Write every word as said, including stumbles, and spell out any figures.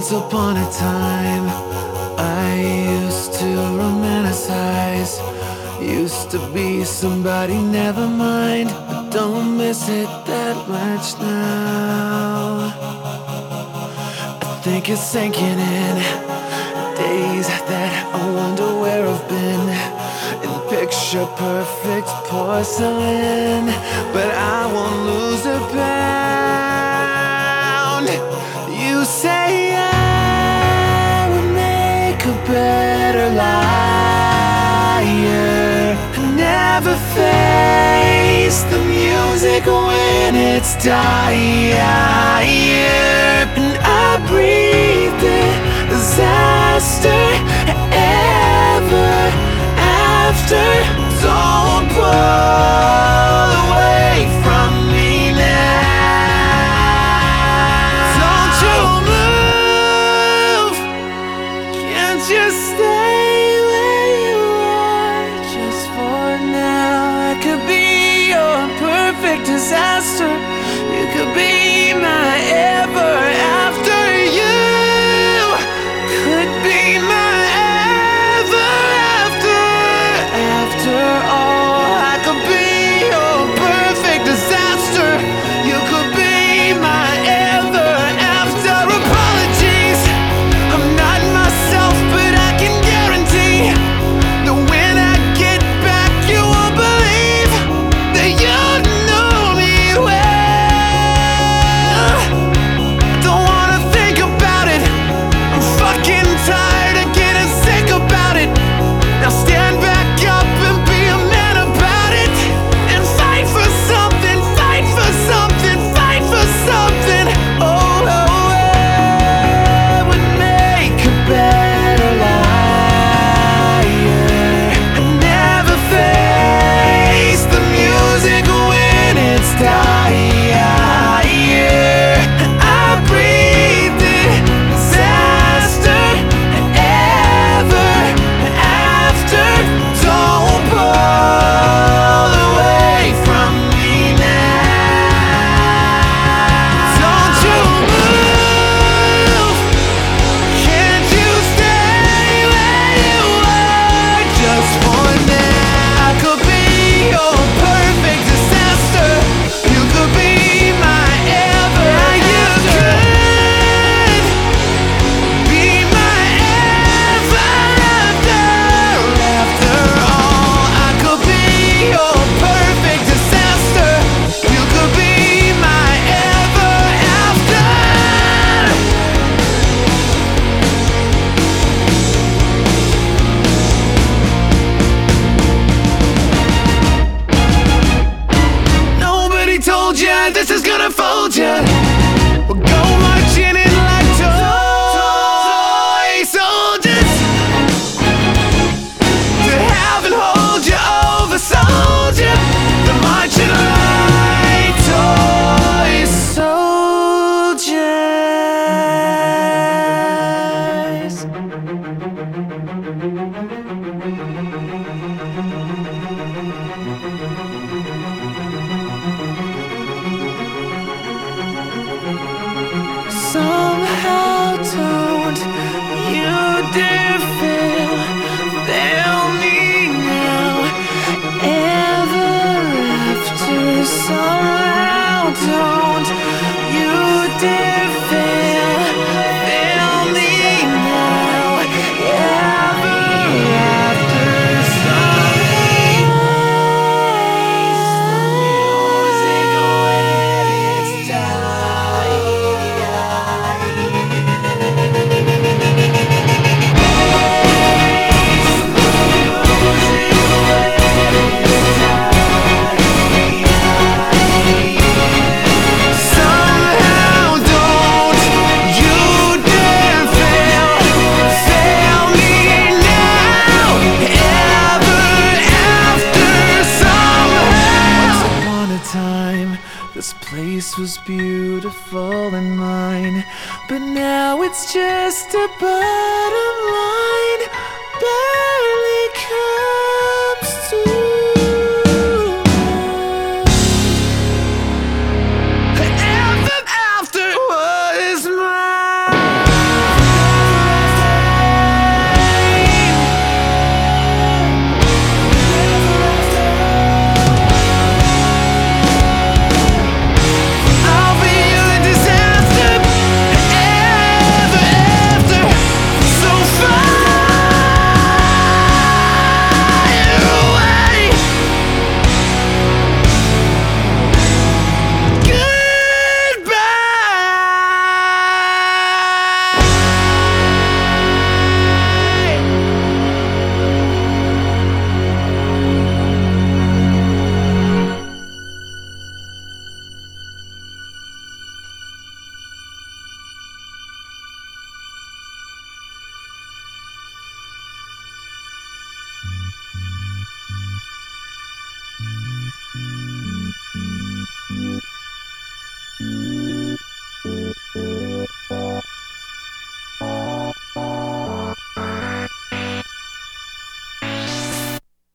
Once upon a time, I used to romanticize. Used to be somebody, never mind, but don't miss it that much now. I think it's sinking in, days that I wonder where I've been, in picture perfect porcelain, but I won't lose a pound. You say I would make a better liar, never face the music when it's dire, and I breathe the disaster ever after. Don't pull away from me now. Don't you move, can't you stay where you are just for now? I could be your perfect disaster, you could be my ever after. You could be my ever after. After all, I could be your perfect disaster, you could be my ever after. Apologies, I'm not myself, but I can guarantee that when I get back, you won't believe that you know me well. Don't wanna think about it, I'm fucking tired of getting sick about it. Now stand back up and be a man about it, and fight for something, fight for something, fight for something. Oh, oh, I would make a better liar, and never face the music when it's dire. I breathe the disaster ever after. Don't pull away from me now. Don't you move, can't you stay where you are just for now? I could be your perfect disaster, you could be my ever after. Be my ever after. After all, I could be your perfect disaster, you could be my ever after. Nobody told ya this is gonna fold ya. We'll go marching in like toy soldiers, to have and hold you over, soldier. The marching like toy soldiers. Somehow don't you dare fail, fail me now, ever after. Somehow don't you dare fail, fail me now, ever after. Somehow music when it's time. This place was beautiful and mine, but now it's just a bottom line, barely comes to mind. Ever after was mine.